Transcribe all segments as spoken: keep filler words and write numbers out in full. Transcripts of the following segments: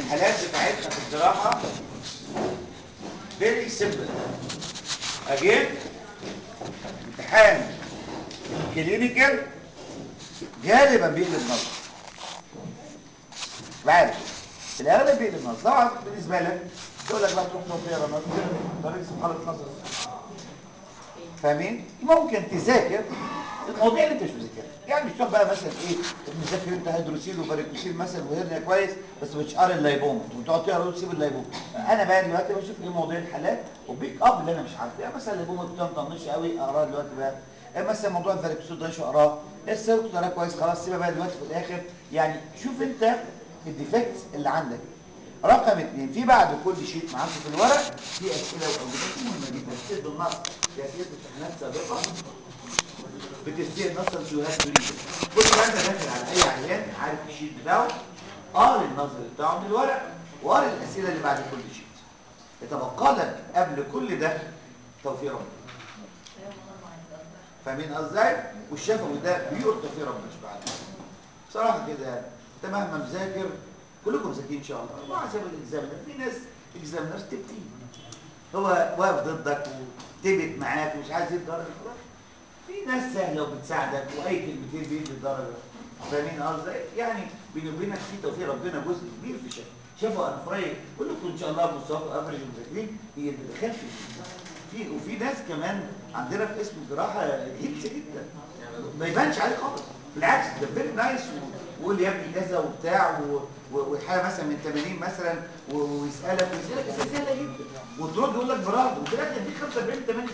الحالات بتاعتنا في الجراحه فيري سيمبل. اجين امتحان كلينيكال غالبا بيقلب نظر، بعد في الاغلب بيقلب نظر. طبعا بالنسبه لك تقول لك بقى تروح تقرا نظر طريق حاله نظر، فاهمين؟ ممكن تذاكر المواضيع اللي انت مش مذاكرها، يعني مش تروح بقى مثلا ايه مذاكر انت هيدروسيل وفاريكوسيل مثلا وهرنيا كويس بس مش قاري اللايبوم وتقعد تقرا وتسيب اللايبوم. انا بقى دلوقتي بشوف ايه مواضيع الحالات وبيك اب اللي انا مش عارفه، يعني مثلا اللايبوم بتاع مطنش قوي اقراه دلوقتي بقى، مثلا موضوع الفاريكوسيل ده شو اقراه، السيركت ده كويس خلاص سيبها بقى دلوقتي في الاخر. يعني شوف انت الديفكتس اللي عندك. رقم اثنين، في بعد كل شيء معاكم في الورق في اسئله واجوبات مهمه جدا بتسد النص، في اسئله امتحانات سابقه بتسير نصا سيوهات تريد. كل ما انت داخل على اي عيان عارف الشيت بتاعه، قاري النظر بتاعه من الورق وقاري الاسئله اللي بعد كل شيت. يتبقى لك قبل كل ده توفيق ربنا. فاهمين ازاي؟ والشفوي ده بيور توفيق ربنا مش بعد بصراحه كده. يعني انت مهما مذاكر كلكم ذاكرين ان شاء الله، وعلى حسب الاكزامنر في ناس اكزامنرز تبتين هو واقف ضدك وتبت معاك ومش عايز يدي درجه، في ناس سهله وبتساعدك واي كلمتين بيدي درجه. فاهمين قصدي؟ يعني بيني وبينك في توفيق ربنا جزء كبير في شيء. شافوا انا فريق كلكم ان شاء الله مستوى افريج مذاكرين هي اللي دخلت في، وفي ناس كمان عندنا في اسم الجراحه هيلث جدا ما يبانش عليه خالص، بالعكس ده فيري نايس ويقول يا ابني كذا وبتاع والحاله مثلا من ثمانين مثلا ويسالك ويسالك اسئله سهله جدا وترد يقول لك برافو وفي الاخر يديك خمسة وأربعين ثمانين.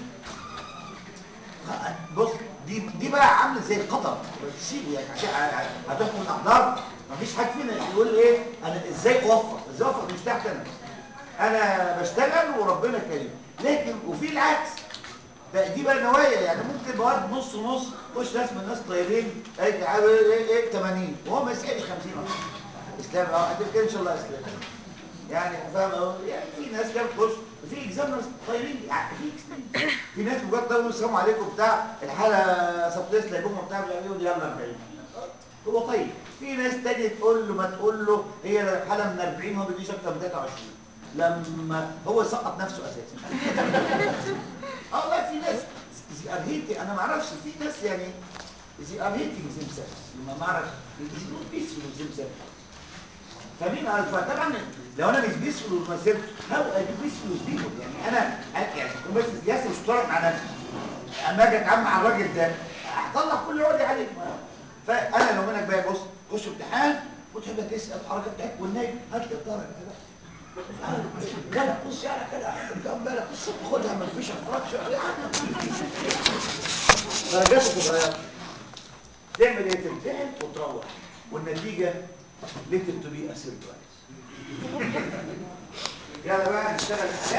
بص دي دي بقى عامله زي القطر تسيبه يعني عشان هتحكم الاقدار. مفيش حد فينا يقول ايه انا ازاي اوفق ازاي اوفق مش تحت انا انا بشتغل وربنا كريم. لكن وفي العكس دي بقى نوايا، يعني ممكن مواد نص نص خش ناس من الناس طيبين ايه ايه ايه ثمانين وهو ما يسالش خمسين اصلا اسلام اه هتبقى ان شاء الله اسلام. يعني فاهم يعني في ناس كده بتخش في اكزامنرز طيبين يعني في في ناس مجرد طيب السلام عليكم بتاع الحاله سبتيس لايبوم بتاع بيقول يلا أربعين هو طيب. في ناس تانية تقول له ما تقول له هي الحاله من أربعين هو ما بيديش اكتر من ثلاثة وعشرين لما هو يسقط نفسه اساسا. اه لا في ناس زي ارهيتي انا ما اعرفش في ناس يعني زي ارهيتي زمسم ما اعرفش بيسفل زمسم. فمين فطبعا لو انا مش بيسفل ومسير هاو اي بيسفل بيبول يعني انا يعني بس ياسر مش طالع مع نفسي اما اجي اتعامل مع الراجل ده هطلع كل عقدي عليك. فانا لو منك بقى بص خش امتحان وتحب تسال الحركه بتاعتك والنايم هات لي الدرجه كده لا بص يعني كده كم بالك خدها من فيش فراكشر درجات صغيره تعمل ايه تمتحن وتروح والنتيجه ليتل تو بي اسيد كويس. يلا بقى نشتغل.